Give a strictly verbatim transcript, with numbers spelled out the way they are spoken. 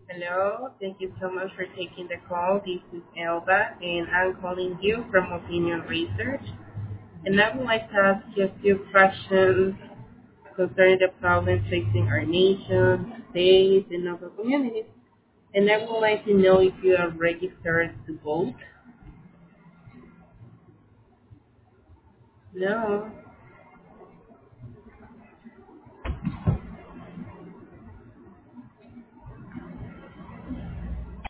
Hello, thank you so much for taking the call. This is Elba, and I'm calling you from Opinion Research. And I would like to ask you a few questions concerning the problems facing our nation, state, and local communities. And I would like to know if you are registered to vote. No.